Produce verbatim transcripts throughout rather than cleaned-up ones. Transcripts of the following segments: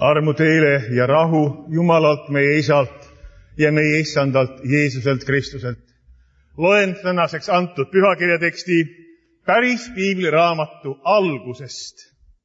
Armu teile ja rahu Jumalalt meie Isalt ja meie Issandalt Jeesuselt Kristuselt. Loen tänaseks antud pühakirjateksti päris piibliraamatu algusest.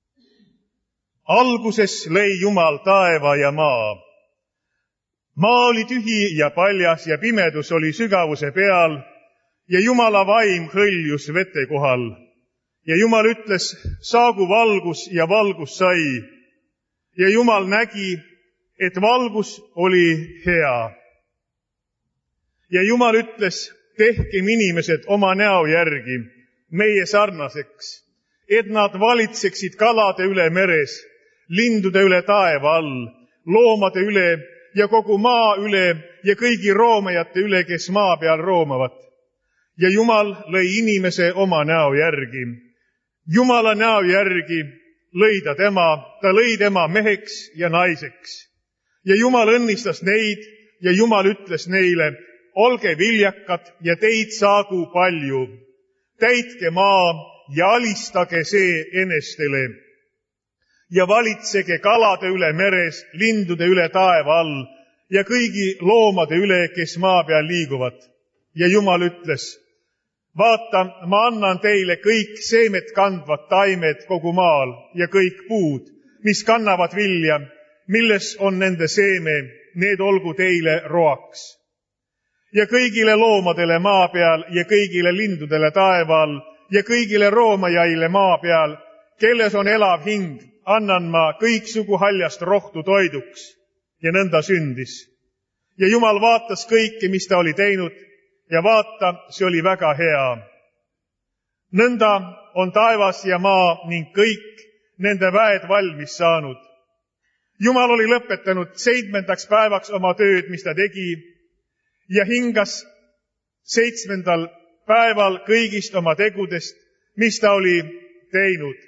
Alguses lõi Jumal taeva ja maa. Maa oli tühi ja paljas ja pimedus oli sügavuse peal ja Jumala vaim hõljus vete kohal. Ja Jumal ütles, saagu valgus ja valgus sai. Ja Jumal nägi, et valgus oli hea. Ja Jumal ütles, tehkem inimesed oma näo järgi, meie sarnaseks, et nad valitseksid kalade üle meres, lindude üle taeva all, loomade üle ja kogu maa üle ja kõigi roomajate üle, kes maa peal roomavad. Ja Jumal lõi inimese oma näo järgi. Jumala näo järgi lõi ta tema, ta lõi tema meheks ja naiseks. Ja Jumal õnnistas neid ja Jumal ütles neile, olge viljakad ja teid saagu palju. Täitke maa ja alistage see enestele. Ja valitsege kalade üle meres, lindude üle taeva all ja kõigi loomade üle, kes maa peal liiguvad. Ja Jumal ütles, vaata, ma annan teile kõik seemet kandvad taimed kogu maal ja kõik puud, mis kannavad vilja, milles on nende seeme, need olgu teile roaks. Ja kõigile loomadele maa peal ja kõigile lindudele taeval ja kõigile roomajaile maa peal, kelles on elav hing, annan ma kõiksugu haljast rohtu toiduks. Ja nõnda sündis. Ja Jumal vaatas kõike, mis ta oli teinud, ja vaata, see oli väga hea. Nõnda on taevas ja maa ning kõik nende väed valmis saanud. Jumal oli lõpetanud seitsmendaks päevaks oma tööd, mis ta tegi, ja hingas seitsmendal päeval kõigist oma tegudest, mis ta oli teinud.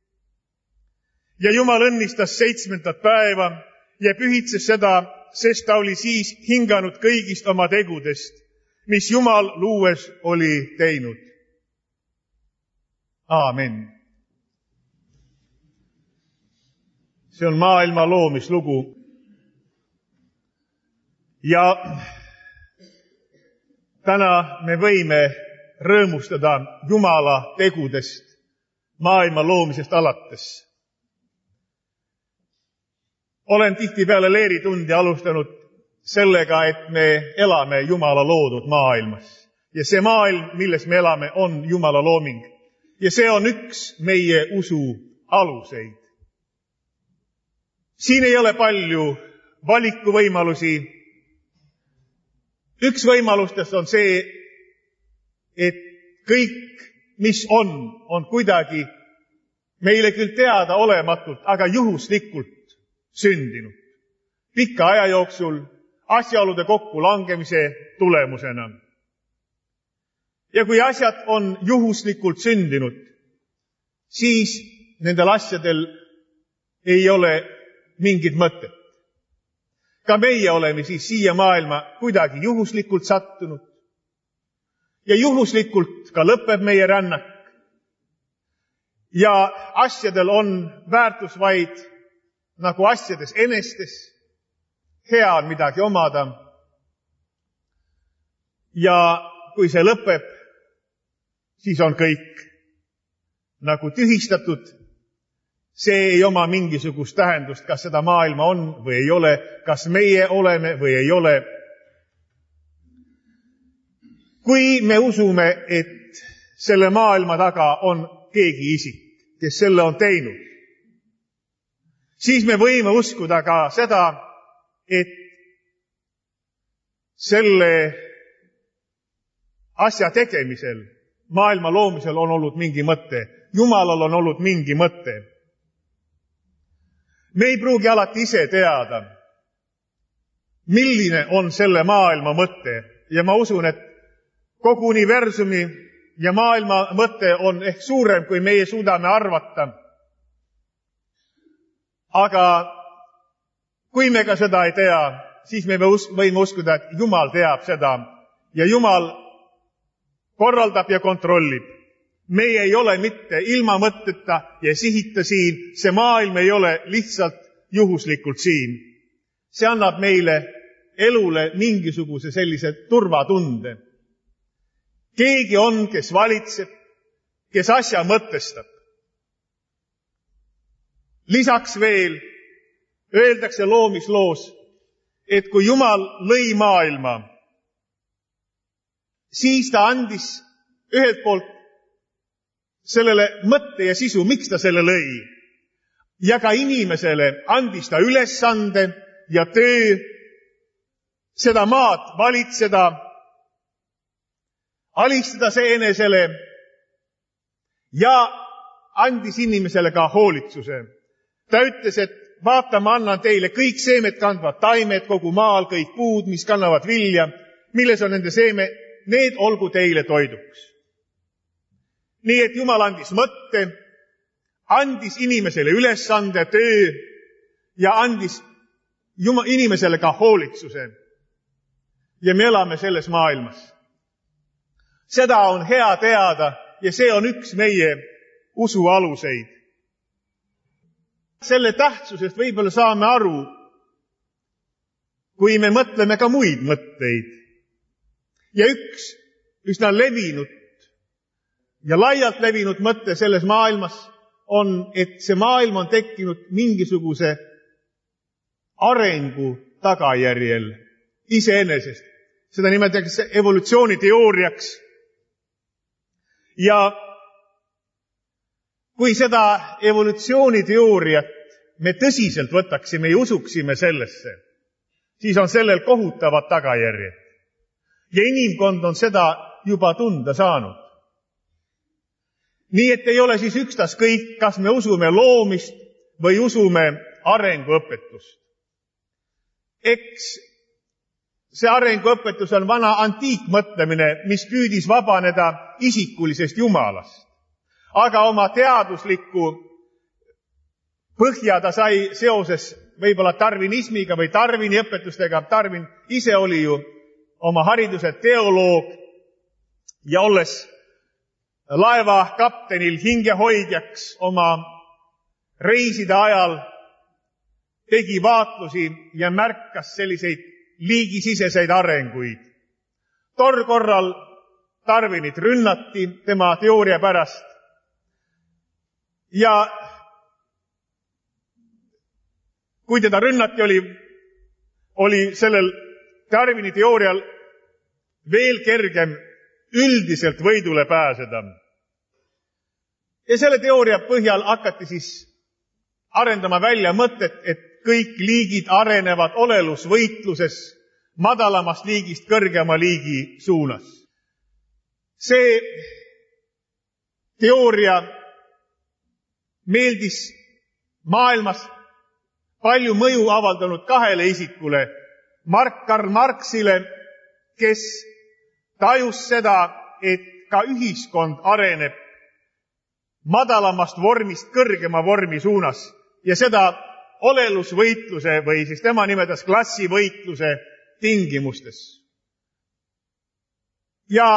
Ja Jumal õnnistas seitsmendat päeva ja pühitses seda, sest ta oli siis hinganud kõigist oma tegudest, mis Jumal luues oli teinud. Aamen. See on maailma loomislugu. Ja täna me võime rõõmustada Jumala tegudest maailma loomisest alates. Olen tihtipeale leeritundi alustanud sellega, et me elame Jumala loodud maailmas. Ja see maailm, milles me elame, on Jumala looming. Ja see on üks meie usu aluseid. Siin ei ole palju valikuvõimalusi. Üks võimalustest on see, et kõik, mis on, on kuidagi meile küll teada olematult, aga juhuslikult sündinud. Pikka aja jooksul asjaolude kokkulangemise tulemusena. Ja kui asjad on juhuslikult sündinud, siis nendel asjadel ei ole mingit mõtet. Ka meie oleme siis siia maailma kuidagi juhuslikult sattunud. Ja juhuslikult ka lõpeb meie rännak. Ja asjadel on väärtus vaid nagu asjades enestes. Hea on midagi omada. Ja kui see lõpeb, siis on kõik nagu tühistatud. See ei oma mingisugust tähendust, kas seda maailma on või ei ole, kas meie oleme või ei ole. Kui me usume, et selle maailma taga on keegi isik, kes selle on teinud, siis me võime uskuda ka seda, et selle asja tegemisel, maailma loomisel on olnud mingi mõte. Jumalal on olnud mingi mõte. Me ei pruugi alati ise teada, milline on selle maailma mõte. Ja ma usun, et kogu universumi ja maailma mõte on ehk suurem, kui meie suudame arvata. Aga kui me ka seda ei tea, siis me võime uskuda, et Jumal teab seda ja Jumal korraldab ja kontrollib. Meie ei ole mitte ilma mõtteta ja sihita siin, see maailm ei ole lihtsalt juhuslikult siin. See annab meile elule mingisuguse sellise turvatunde. Keegi on, kes valitseb, kes asja mõtestab. Lisaks veel öeldakse loomisloos, et kui Jumal lõi maailma, siis ta andis ühelt poolt sellele mõtte ja sisu, miks ta selle lõi. Ja ka inimesele andis ta ülesande ja töö seda maad valitseda, alistada see enesele ja andis inimesele ka hoolitsuse. Ta ütles, et vaata, ma annan teile kõik seemed kandvad taimed kogu maal, kõik puud, mis kannavad vilja, milles on nende seeme, need olgu teile toiduks. Nii et Jumal andis mõtte, andis inimesele ülesande, töö ja andis Jumal, inimesele ka hoolitsuse. Ja me elame selles maailmas. Seda on hea teada ja see on üks meie usu aluseid. Selle tähtsusest võib-olla saame aru, kui me mõtleme ka muid mõtteid. Ja üks üsna levinud ja laialt levinud mõte selles maailmas on, et see maailm on tekkinud mingisuguse arengu tagajärjel iseenesest. Seda nimetatakse evolutsiooniteooriaks. Ja kui seda evolutsiooniteooriat me tõsiselt võtaksime ja usuksime sellesse, siis on sellel kohutavad tagajärjed. Ja inimkond on seda juba tunda saanud. Nii et ei ole siis ükstas kõik, kas me usume loomist või usume arenguõpetust. Eks see arenguõpetus on vana antiikmõtlemine, mis püüdis vabaneda isikulisest Jumalast. Aga oma teaduslikku põhja ta sai seoses võib-olla tarvinismiga või Darwini õpetustega. Darwin ise oli ju oma hariduse teoloog ja olles laeva kaptenil hingehoidjaks oma reiside ajal tegi vaatlusi ja märkas selliseid liigisiseseid arenguid. Tol korral Darwinit rünnati tema teooria pärast ja kui teda rünnati, oli, oli sellel Darwini teoorial veel kergem üldiselt võidule pääseda. Ja selle teooria põhjal hakati siis arendama välja mõtet, et kõik liigid arenevad olelusvõitluses madalamast liigist kõrgema liigi suunas. See teooria meeldis maailmas palju mõju avaldanud kahele isikule, Mark Karl Marxile, kes tajus seda, et ka ühiskond areneb madalamast vormist kõrgema vormi suunas ja seda olelusvõitluse või siis tema nimetas klassivõitluse tingimustes. Ja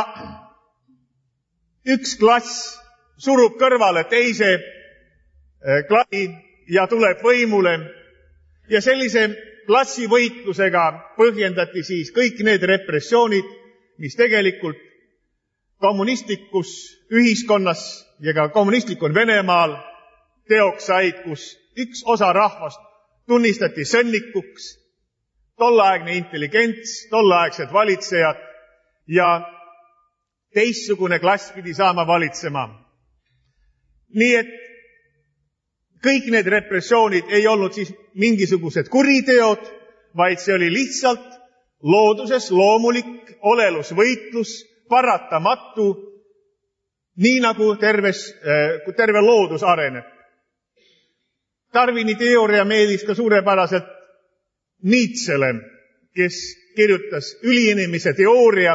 üks klass surub kõrvale teise klassi ja tuleb võimule ja sellise klassivõitlusega põhjendati siis kõik need repressioonid, mis tegelikult kommunistlikus ühiskonnas ja ka kommunistlikul Venemaal teoks said, kus üks osa rahvast tunnistati sõnnikuks, tolleaegne intelligents, tolleaegsed valitsejad ja teistsugune klass pidi saama valitsema. Nii et kõik need repressioonid ei olnud siis mingisugused kuriteod, vaid see oli lihtsalt looduses loomulik olelusvõitlus, paratamatu, nii nagu terves, terve loodus areneb. Darwini teooria meeldis ka suurepäraselt Nietzschele, kes kirjutas üliinimise teooria.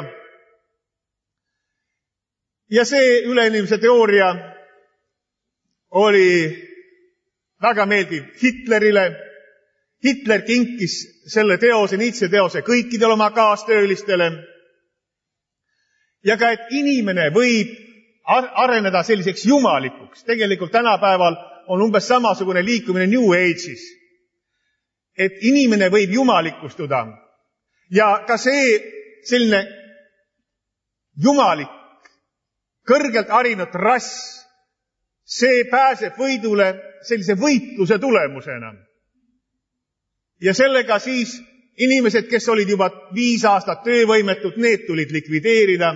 Ja see üleinimise teooria oli väga meeldiv Hitlerile. Hitler kinkis selle teose, Nietzsche teose kõikidele oma kaastöölistele. Ja ka, et inimene võib areneda selliseks jumalikuks. Tegelikult tänapäeval on umbes samasugune liikumine New Age'is. et inimene võib jumalikustuda. Ja ka see selline jumalik, kõrgelt harinud rass, see pääseb võidule sellise võitluse tulemusena. Ja sellega siis inimesed, kes olid juba viis aastat töövõimetud, need tulid likvideerida.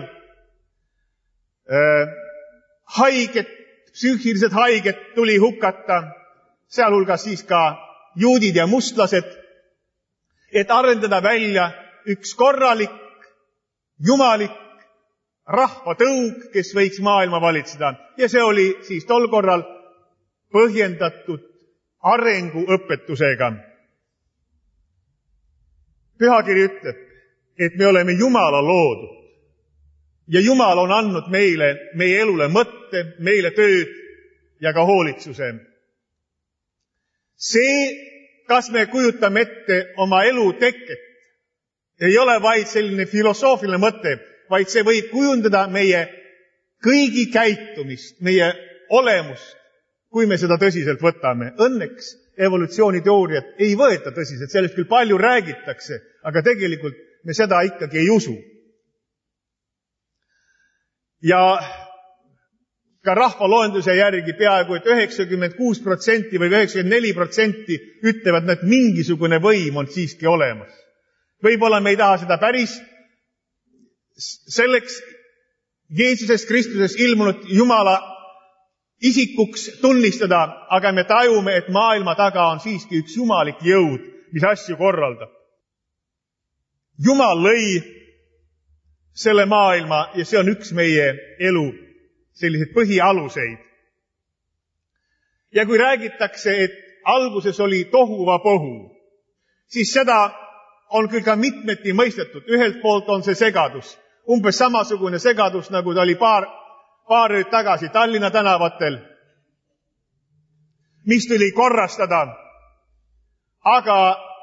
Haiged, psüühilised haiged tuli hukata, sealhulgas siis ka juudid ja mustlased, et arendada välja üks korralik, jumalik rahvatõug, kes võiks maailma valitseda. Ja see oli siis tol korral põhjendatud arenguõpetusega. Pühakiri ütleb, et me oleme Jumala loodud ja Jumal on andnud meile, meie elule mõtte, meile tööd ja ka hoolitsuse. See, kas me kujutame ette oma elu teket, ei ole vaid selline filosoofiline mõte, vaid see võib kujundada meie kõigi käitumist, meie olemust, kui me seda tõsiselt võtame. Õnneks evolutsiooniteooriat ei võeta tõsiselt, sellest küll palju räägitakse, aga tegelikult me seda ikkagi ei usu. Ja ka rahvaloenduse järgi peaaegu, et üheksakümmend kuus protsenti või üheksakümmend neli protsenti ütlevad, et mingisugune võim on siiski olemas. Võib-olla me ei taha seda päris selleks Jeesusest Kristuses ilmunud Jumala isikuks tunnistada, aga me tajume, et maailma taga on siiski üks jumalik jõud, mis asju korraldab. Jumal lõi selle maailma ja see on üks meie elu selliseid põhialuseid. Ja kui räägitakse, et alguses oli tohuva pohu, siis seda on küll ka mitmeti mõistetud. Ühelt poolt on see segadus, umbes samasugune segadus, nagu ta oli paar, paar ööd tagasi Tallinna tänavatel, mis tuli korrastada. Aga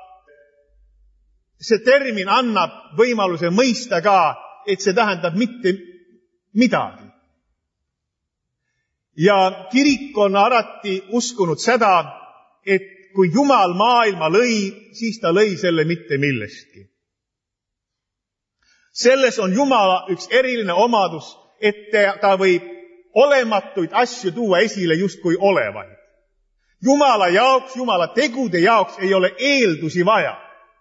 see termin annab võimaluse mõista ka, et see tähendab mitte midagi. Ja kirik on alati uskunud seda, et kui Jumal maailma lõi, siis ta lõi selle mitte millestki. Selles on Jumala üks eriline omadus, et ta võib olematuid asju tuua esile justkui olevaid. Jumala jaoks, Jumala tegude jaoks ei ole eeldusi vaja,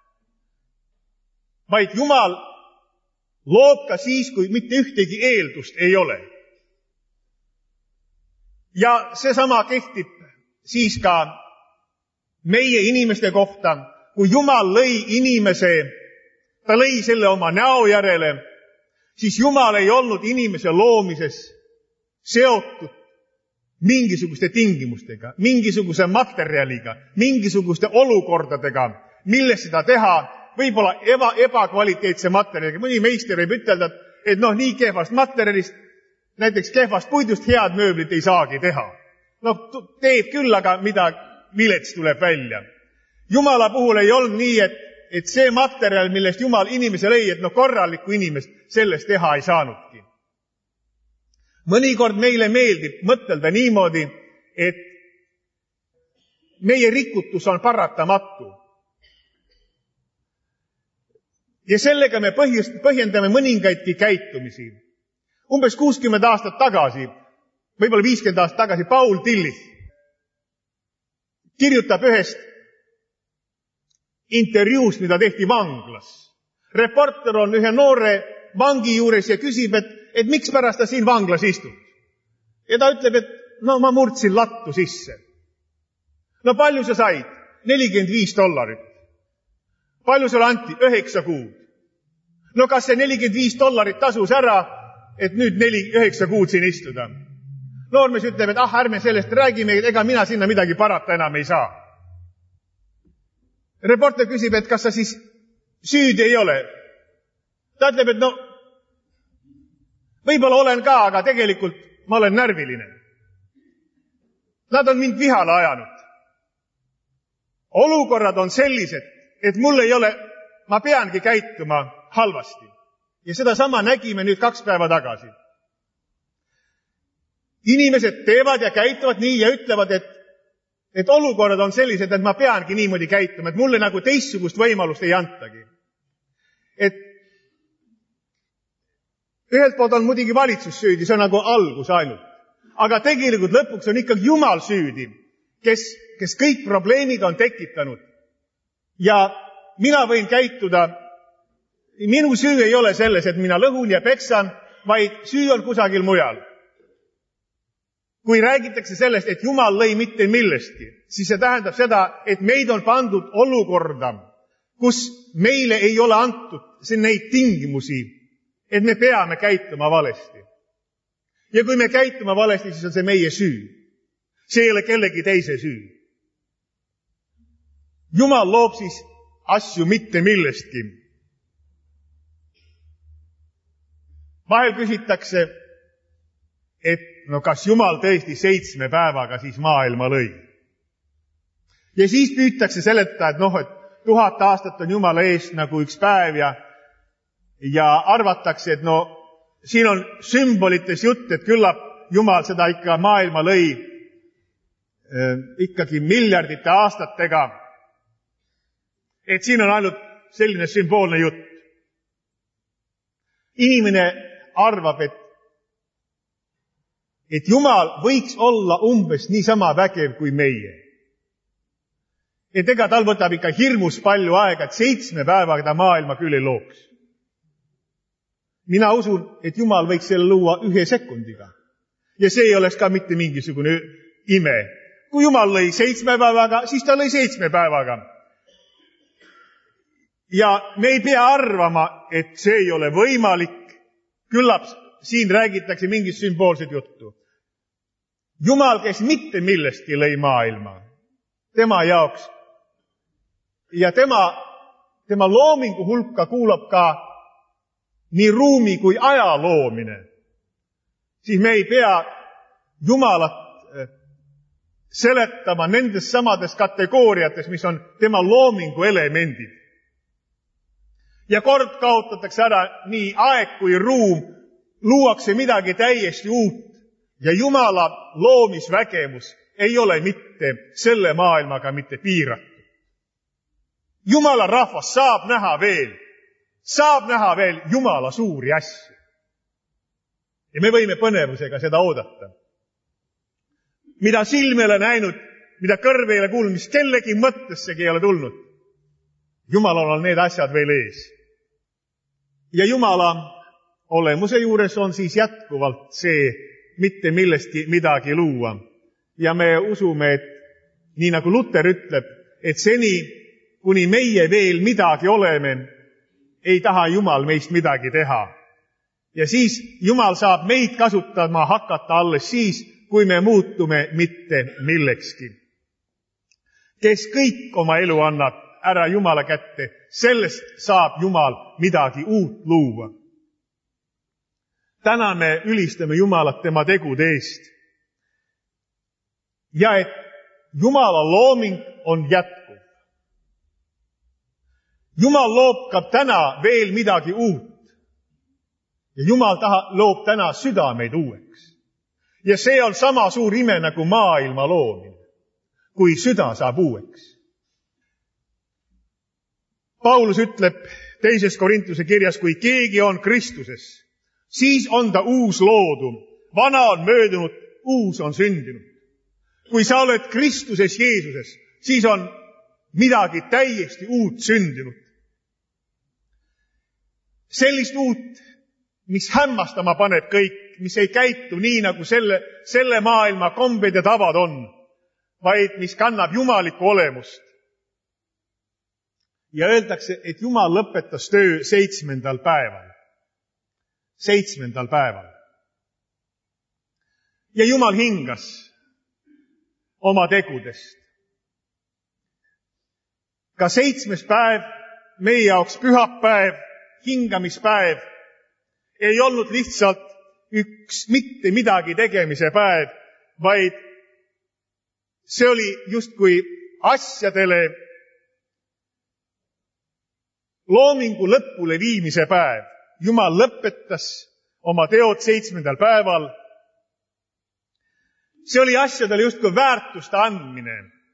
vaid Jumal loob ka siis, kui mitte ühtegi eeldust ei ole. Ja seesama kehtib siis ka meie inimeste kohta, kui Jumal lõi inimese, ta lõi selle oma näo järele, siis Jumal ei olnud inimese loomises seotud mingisuguste tingimustega, mingisuguse materjaliga, mingisuguste olukordadega, milles seda teha, võib-olla eba, ebakvaliteetse materjaliga. Mõni meister võib ütelda, et noh, nii kehvast materjalist, näiteks kehvast puidust head mööblit ei saagi teha. Noh, teeb küll, aga mida vilets tuleb välja. Jumala puhul ei olnud nii, et, et see materjal, millest Jumal inimese lõi, et noh, korralikku inimest sellest teha ei saanudki. Mõnikord meile meeldib mõtelda niimoodi, et meie rikutus on paratamatu. Ja sellega me põhjendame mõningaidki käitumisi. Umbes kuuskümmend aastat tagasi, võib-olla viiskümmend aastat tagasi, Paul Tillich kirjutab ühest intervjuust, mida tehti vanglas. Reporter on ühe noore vangi juures ja küsib, et, et miks pärast ta siin vanglas istub. Ja ta ütleb, et no ma murdsin lattu sisse. No palju sa said? nelikümmend viis dollarit. Palju sulle anti? Üheksa kuud. No kas see nelikümmend viis dollarit tasus ära, et nüüd neli, üheksa kuud siin istuda? Noormees ütleb, et ah, ärme sellest räägime, ega mina sinna midagi parata enam ei saa. Reporter küsib, et kas sa siis süüdi ei ole? Ta ütleb, et no, võib-olla olen ka, aga tegelikult ma olen närviline. Nad on mind vihale ajanud. Olukorrad on sellised, et mul ei ole, ma peangi käituma halvasti. Ja seda sama nägime nüüd kaks päeva tagasi. Inimesed teevad ja käituvad nii ja ütlevad, et Et olukorrad on sellised, et ma peangi niimoodi käituma, et mulle nagu teistsugust võimalust ei antagi. Et ühelt poolt on muidugi valitsus süüdi, see on nagu algus ainult. Aga tegelikult lõpuks on ikkagi Jumal süüdi, kes, kes kõik probleemid on tekitanud. Ja mina võin käituda, minu süü ei ole selles, et mina lõhun ja peksan, vaid süü on kusagil mujal. Kui räägitakse sellest, et Jumal lõi mitte millestki, siis see tähendab seda, et meid on pandud olukorda, kus meile ei ole antud neid tingimusi, et me peame käituma valesti. Ja kui me käituma valesti, siis on see meie süü. See ei ole kellegi teise süü. Jumal loob siis asju mitte millestki. Vahel küsitakse, et no kas Jumal tõesti seitsme päevaga siis maailma lõi. Ja siis püütakse seletada, et noh, et tuhat aastat on Jumala eest nagu üks päev ja, ja arvatakse, et no siin on sümbolites jutt, et küllap Jumal seda ikka maailma lõi äh, ikkagi miljardite aastatega. Et siin on ainult selline sümboolne jutt. Inimene arvab, et, et Jumal võiks olla umbes niisama vägev kui meie. Et ega tal võtab ikka hirmus palju aega, et seitsme päevaga ta maailma küll ei looks. Mina usun, et Jumal võiks selle luua ühe sekundiga. Ja see ei oleks ka mitte mingisugune ime. Kui Jumal lõi seitsme päevaga, siis ta lõi seitsme päevaga. Ja me ei pea arvama, et see ei ole võimalik. Küllap siin räägitakse mingit sümboolset juttu. Jumal, kes mitte millestki lõi maailma, tema jaoks ja tema, tema loomingu hulka kuulab ka nii ruumi kui aja loomine, siis me ei pea Jumalat seletama nendes samades kategooriates, mis on tema loomingu elemendid. Ja kord kaotatakse ära nii aeg kui ruum, luuakse midagi täiesti uut ja Jumala loomisvägemus ei ole mitte selle maailmaga mitte piiratud. Jumala rahvas saab näha veel, saab näha veel Jumala suuri asju. Ja me võime põnevusega seda oodata. Mida silm ei ole näinud, mida kõrv ei ole kuulnud, mis kellegi mõttessegi ei ole tulnud. Jumalal on need asjad veel ees. Ja Jumala olemuse juures on siis jätkuvalt see mitte millestki midagi luua. Ja me usume, et nii nagu Luter ütleb, et seni, kuni meie veel midagi oleme, ei taha Jumal meist midagi teha. Ja siis Jumal saab meid kasutama hakata alles siis, kui me muutume mitte millekski. Kes kõik oma elu annab ära Jumala kätte, sellest saab Jumal midagi uut luua. Täna me ülistame Jumalat tema tegude eest. Ja et Jumala looming on jätkuv. Jumal loob ka täna veel midagi uut. Ja Jumal taha, loob täna südameid uueks. Ja see on sama suur ime nagu maailma loomine, kui süda saab uueks. Paulus ütleb teises Korintuse kirjas, kui keegi on Kristuses, siis on ta uus loodu. Vana on möödunud, uus on sündinud. Kui sa oled Kristuses Jeesuses, siis on midagi täiesti uut sündinud. Sellist uut, mis hämmastama paneb kõik, mis ei käitu nii, nagu selle, selle maailma kombed ja tavad on, vaid mis kannab jumalikku olemust. Ja öeldakse, et Jumal lõpetas töö seitsmendal päeval. Seitsmendal päeval. Ja Jumal hingas oma tegudest. Ka seitsmes päev, meie jaoks pühapäev, hingamispäev, ei olnud lihtsalt üks mitte midagi tegemise päev, vaid see oli justkui asjadele loomingu lõpule viimise päev. Jumal lõpetas oma teod seitsmendal päeval. See oli asjadele justkui väärtuste andmine.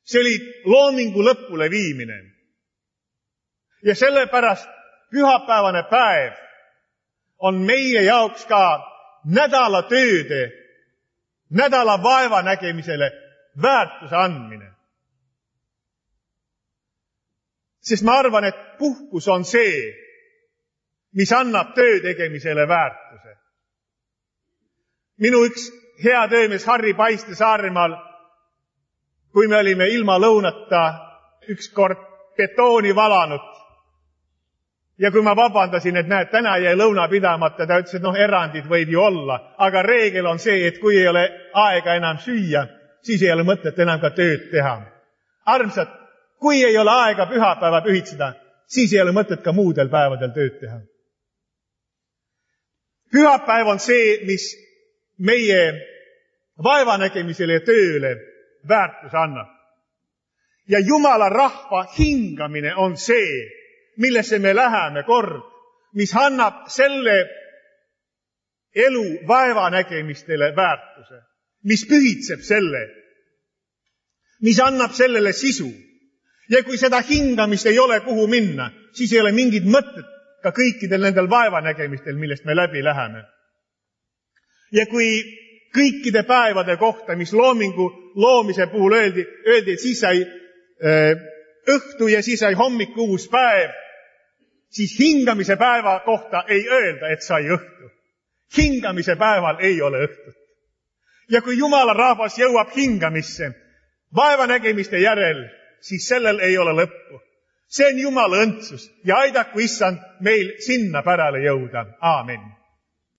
See oli loomingu lõpule viimine. Ja sellepärast pühapäevane päev on meie jaoks ka nädala tööde, nädala vaeva nägemisele väärtuse andmine. Sest ma arvan, et puhkus on see, mis annab töö tegemisele väärtuse. Minu üks hea töömees Harri Paiste Saaremaal, kui me olime ilma lõunata ükskord betooni valanud, ja kui ma vabandasin, et näed, täna jäi lõuna pidamata, ta ütles, et noh, erandid võib ju olla, aga reegel on see, et kui ei ole aega enam süüa, siis ei ole mõtet enam ka tööd teha. Armsad, kui ei ole aega pühapäeva pühitseda, siis ei ole mõtet ka muudel päevadel tööd teha. Pühapäev on see, mis meie vaevanägemisele ja tööle väärtuse annab. Ja Jumala rahva hingamine on see, millesse me läheme kord, mis annab selle elu vaevanägemistele väärtuse, mis pühitseb selle, mis annab sellele sisu. Ja kui seda hingamist ei ole kuhu minna, siis ei ole mingit mõtet ka kõikidel nendel vaevanägemistel, millest me läbi läheme. Ja kui kõikide päevade kohta, mis loomingu loomise puhul öeldi, öeldi, et siis sai öö, õhtu ja siis sai hommiku uus päev, siis hingamise päeva kohta ei öelda, et sai õhtu. Hingamise päeval ei ole õhtut. Ja kui Jumala rahvas jõuab hingamisse vaevanägemiste järel, siis sellel ei ole lõppu. See on Jumala õndsus ja aidaku issand meil sinna pärale jõuda. Aamen.